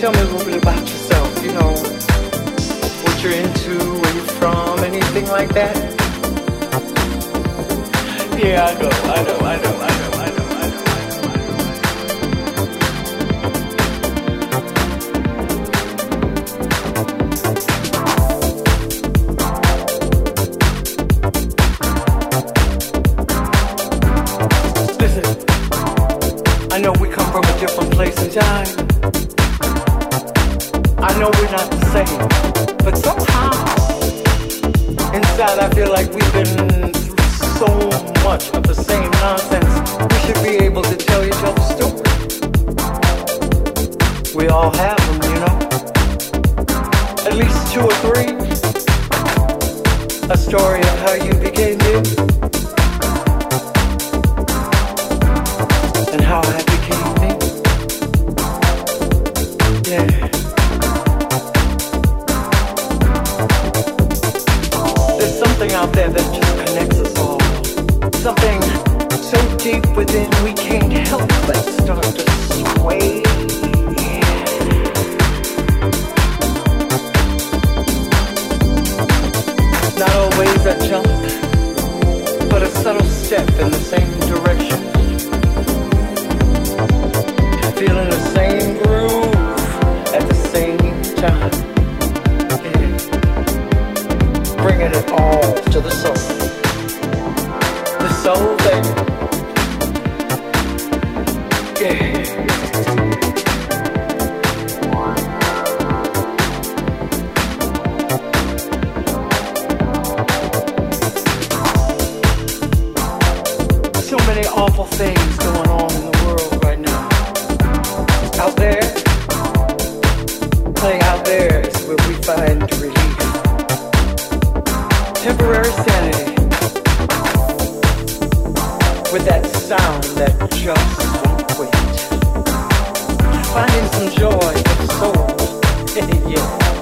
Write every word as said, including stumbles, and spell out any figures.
tell me a little bit about yourself, you know, what you're into, where you're from, anything like that? Yeah, I know, I know, I know, I know, I know, I know, I know. Listen, I know we come from a different place and time. I know we're not the same, but somehow inside I feel like we've been through so much of the same nonsense. We should be able to tell each other stories. We all have them, you know. At least two or three. A story of how you became you, and how I became me. Yeah. Something out there that just connects us all. Something so deep within we can't help but start to sway. Not always a jump, but a subtle step in the same direction. Feeling the same groove at the same time. Bringing it all to the soul. The soul, baby. Yeah. So many awful things going on in the world right now. Out there, playing out there is where we find relief. Temporary sanity with that sound that just won't quit. Finding some joy for the soul. Yeah.